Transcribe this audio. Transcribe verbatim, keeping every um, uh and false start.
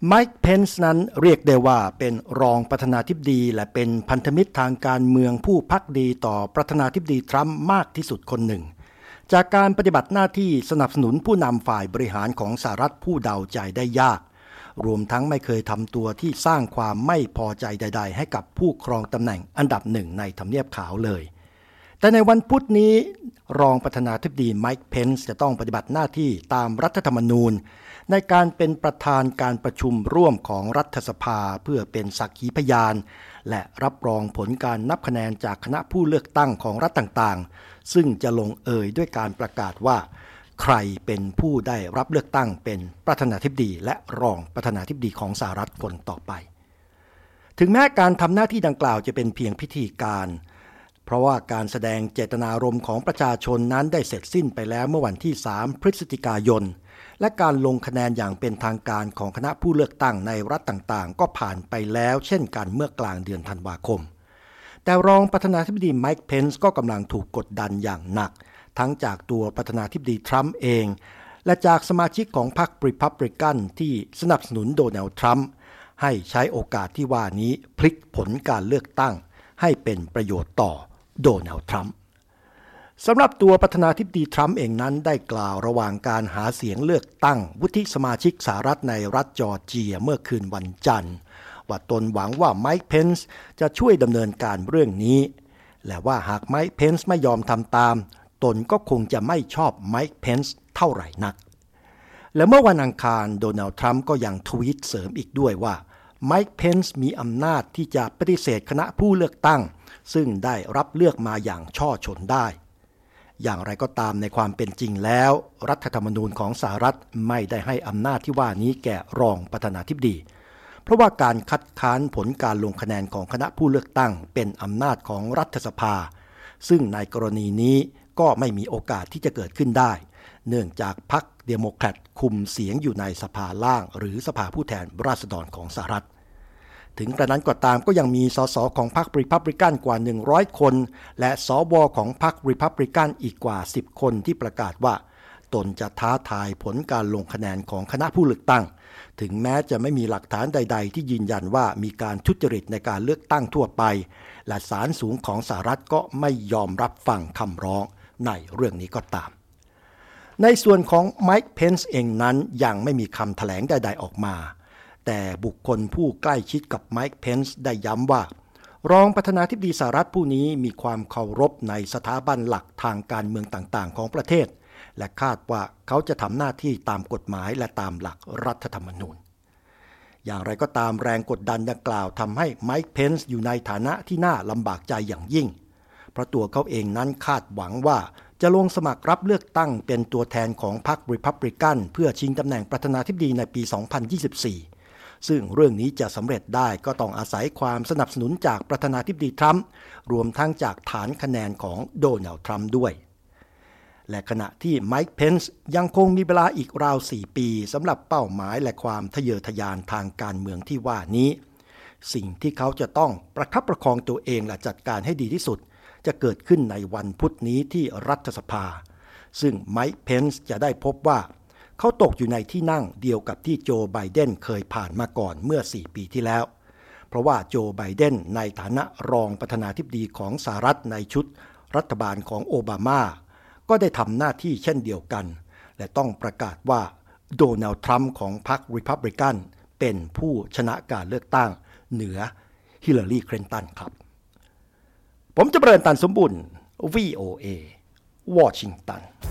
ไมค์เพนส์นั้นเรียกได้ว่าเป็นรองประธานาธิบดีและเป็นพันธมิตรทางการเมืองผู้ภักดีต่อประธานาธิบดีทรัมป์มากที่สุดคนหนึ่งจากการปฏิบัติหน้าที่สนับสนุนผู้นำฝ่ายบริหารของสหรัฐผู้เดาใจได้ยากรวมทั้งไม่เคยทำตัวที่สร้างความไม่พอใจใดๆให้กับผู้ครองตำแหน่งอันดับหนึ่งในทำเนียบขาวเลยแต่ในวันพุธนี้รองประธานาธิบดีไมค์เพนส์จะต้องปฏิบัติหน้าที่ตามรัฐธรรมนูญในการเป็นประธานการประชุมร่วมของรัฐสภาเพื่อเป็นสักขีพยานและรับรองผลการนับคะแนนจากคณะผู้เลือกตั้งของรัฐต่างๆซึ่งจะลงเอยด้วยการประกาศว่าใครเป็นผู้ได้รับเลือกตั้งเป็นประธานาธิบดีและรองประธานาธิบดีของสหรัฐคนต่อไปถึงแม้การทำหน้าที่ดังกล่าวจะเป็นเพียงพิธีการเพราะว่าการแสดงเจตนารมณ์ของประชาชนนั้นได้เสร็จสิ้นไปแล้วเมื่อวันที่สามพฤศจิกายนและการลงคะแนนอย่างเป็นทางการของคณะผู้เลือกตั้งในรัฐต่างๆก็ผ่านไปแล้วเช่นกันเมื่อกลางเดือนธันวาคมแต่รองประธานาธิบดีไมค์เพนส์ก็กำลังถูกกดดันอย่างหนักทั้งจากตัวประธานาธิบดีทรัมป์เองและจากสมาชิกของพรรครีพับลิกันที่สนับสนุนโดนัลด์ทรัมป์ให้ใช้โอกาสที่ว่านี้พลิกผลการเลือกตั้งให้เป็นประโยชน์ต่อโดนัลด์ทรัมป์สำหรับตัวประธานาธิบดีทรัมป์เองนั้นได้กล่าวระหว่างการหาเสียงเลือกตั้งวุฒิสมาชิกสหรัฐในรัฐจอร์เจียเมื่อคืนวันจันทร์ว่าตนหวังว่าไมค์เพนส์จะช่วยดำเนินการเรื่องนี้และว่าหากไมค์เพนส์ไม่ยอมทำตามตนก็คงจะไม่ชอบไมค์เพนส์เท่าไหร่นักและเมื่อวันอังคารโดนัลด์ทรัมป์ก็ยังทวีตเสริมอีกด้วยว่าไมค์เพนส์มีอำนาจที่จะปฏิเสธคณะผู้เลือกตั้งซึ่งได้รับเลือกมาอย่างช่อชนได้อย่างไรก็ตามในความเป็นจริงแล้วรัฐธรรมนูญของสหรัฐไม่ได้ให้อำนาจที่ว่านี้แก่รองประธานาธิบดีเพราะว่าการคัดค้านผลการลงคะแนนของคณะผู้เลือกตั้งเป็นอำนาจของรัฐสภาซึ่งในกรณีนี้ก็ไม่มีโอกาสที่จะเกิดขึ้นได้เนื่องจากพรรคเดโมแครตคุมเสียงอยู่ในสภาล่างหรือสภาผู้แทนราษฎรของสหรัฐถึงกระนั้นก็ตามก็ยังมีสสของพรรครีพับลิกันกว่าหนึ่งร้อยคนและสวของพรรครีพับลิกันอีกกว่าสิบคนที่ประกาศว่าตนจะท้าทายผลการลงคะแนนของคณะผู้เลือกตั้งถึงแม้จะไม่มีหลักฐานใดๆที่ยืนยันว่ามีการทุจริตในการเลือกตั้งทั่วไปและศาลสูงของสหรัฐก็ไม่ยอมรับฟังคำร้องในเรื่องนี้ก็ตามในส่วนของไมค์เพนส์เองนั้นยังไม่มีคำแถลงใดๆออกมาแต่บุคคลผู้ใกล้ชิดกับไมค์เพนส์ได้ย้ำว่ารองประธานาธิบดีสหรัฐผู้นี้มีความเคารพในสถาบันหลักทางการเมืองต่างๆของประเทศและคาดว่าเขาจะทำหน้าที่ตามกฎหมายและตามหลักรัฐธรรมนูญอย่างไรก็ตามแรงกดดันดังกล่าวทำให้ไมค์เพนส์อยู่ในฐานะที่น่าลำบากใจอย่างยิ่งเพราะตัวเขาเองนั้นคาดหวังว่าจะลงสมัครรับเลือกตั้งเป็นตัวแทนของพรรครีพับลิกันเพื่อชิงตำแหน่งประธานาธิบดีในปีสองพันยี่สิบสี่ซึ่งเรื่องนี้จะสำเร็จได้ก็ต้องอาศัยความสนับสนุนจากประธานาธิบดีทรัมป์รวมทั้งจากฐานคะแนนของโดนัลด์ทรัมป์ด้วยและขณะที่ไมค์เพนส์ยังคงมีเวลาอีกราวสี่ปีสำหรับเป้าหมายและความทะเยอทะยานทางการเมืองที่ว่านี้สิ่งที่เขาจะต้องประคับประคองตัวเองและจัดการให้ดีที่สุดจะเกิดขึ้นในวันพุธนี้ที่รัฐสภาซึ่งไมค์เพนส์จะได้พบว่าเขาตกอยู่ในที่นั่งเดียวกับที่โจไบเดนเคยผ่านมาก่อนเมื่อสี่ปีที่แล้วเพราะว่าโจไบเดนในฐานะรองประธานาธิบดีของสหรัฐในชุดรัฐบาลของโอบามาก็ได้ทำหน้าที่เช่นเดียวกันและต้องประกาศว่าโดนัลด์ทรัมป์ของพรรครีพับลิกันเป็นผู้ชนะการเลือกตั้งเหนือฮิลลารีคลินตันครับผมจะเบริญตันสมบุญ วี โอ เอ วอชิงตัน